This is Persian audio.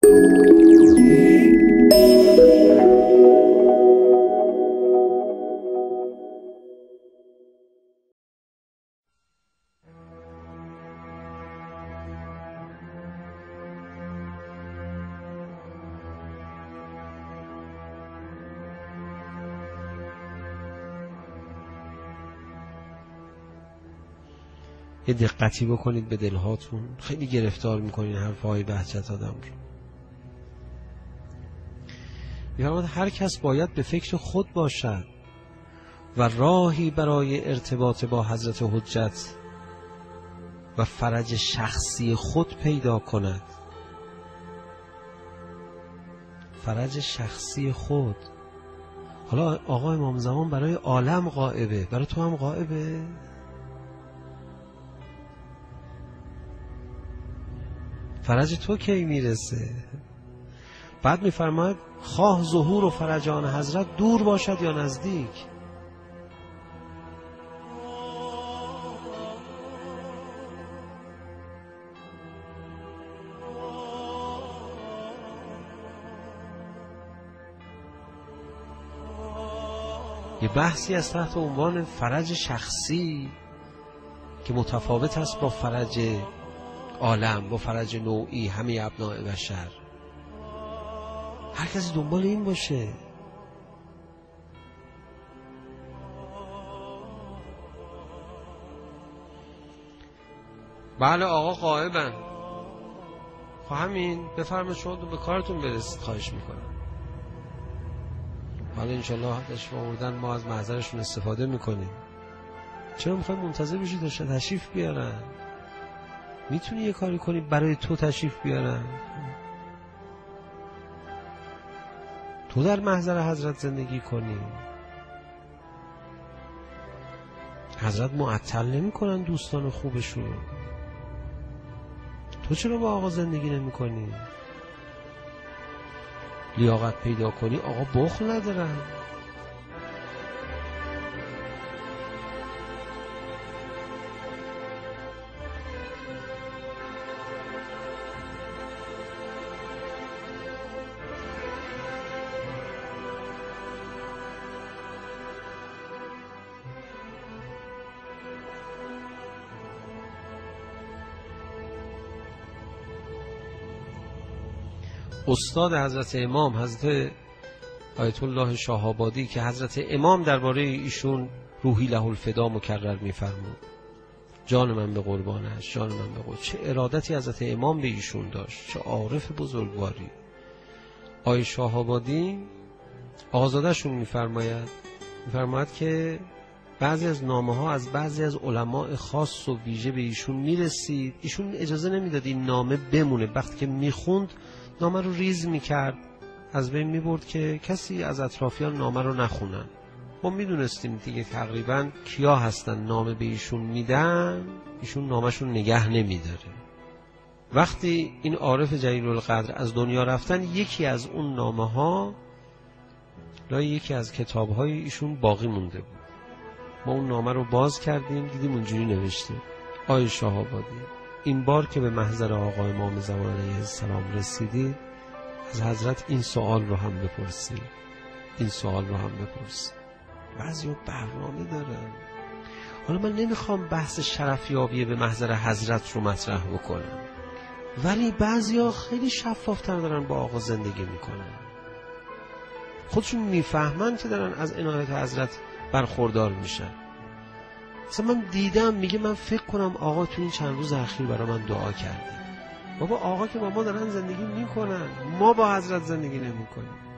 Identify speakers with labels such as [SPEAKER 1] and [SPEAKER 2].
[SPEAKER 1] یه دقتی بکنید به دلهاتون، خیلی گرفتار میکنین حرفهای بهجت آدم رو. میفرماید هر کس باید به فکر خود باشد و راهی برای ارتباط با حضرت حجت و فرج شخصی خود پیدا کند. فرج شخصی خود. حالا آقا امام زمان برای عالم غائبه، برای تو هم غائبه؟ فرج تو کی میرسه؟ بعد میفرماید خواه ظهور و فرج آن حضرت دور باشد یا نزدیک. یه بحثی از تحت عنوان فرج شخصی که متفاوت است با فرج عالم، با فرج نوعی همه ابناء بشر. هر کسی دنبال این باشه. بله آقا غائبن. خب همین، بفرمایید شما به کارتون برسید، خواهش میکنم. حالا انشالله تشریف آوردن، ما از محضرشون استفاده میکنیم. چرا میخوای منتظر بشی تا تشریف بیارن؟ میتونی یه کاری کنی برای تو تشریف بیارن؟ تو در محضر حضرت زندگی کنی. حضرت معطل نمی کنن دوستان خوبشون. تو چرا با آقا زندگی نمی کنی؟ لیاقت پیدا کنی، آقا بخل ندارن. استاد حضرت امام حضرت آیت الله شاه آبادی که حضرت امام درباره ایشون روحی له الفدا مکرر می‌فرمود، جان من به قربانش، جان من به قربان. چه ارادتی حضرت امام به ایشون داشت، چه عارف بزرگواری. آیت شاه آبادی آقازاده‌شون می‌فرماید که بعضی از نامه‌ها از بعضی از علماء خاص و ویژه به ایشون میرسید، ایشون اجازه نمیداد این نامه بمونه. وقتی که میخوند نامه رو ریز میکرد، از بین میبرد که کسی از اطرافیان نامه رو نخونن. ما میدونستیم دیگه تقریبا کیا هستن نامه به ایشون میدن، ایشون نامشون نگه نمیداره. وقتی این عارف جلیل القدر از دنیا رفتن، یکی از اون نامه ها لای یکی از کتاب های ایشون باقی مونده بود. ما اون نامه رو باز کردیم، دیدیم اونجوری نوشته: آی شاه آبادی، این بار که به محضر آقا امام زمان علیه السلام رسیدید، از حضرت این سوال رو هم بپرسید، این سوال رو هم بپرسید. بعضی برنامه دارن. حالا من نمیخوام بحث شرفیابی به محضر حضرت رو مطرح بکنم، ولی بعضی ها خیلی شفافتر دارن با آقا زندگی میکنن. خودشون میفهمن که دارن از عنایت حضرت برخوردار میشن. مثلا من دیدم میگه من فکر کنم آقا تو این چند روز اخیر برای من دعا کردی. بابا آقا که با ما دارن زندگی میکنن، ما با حضرت زندگی نمیکنیم.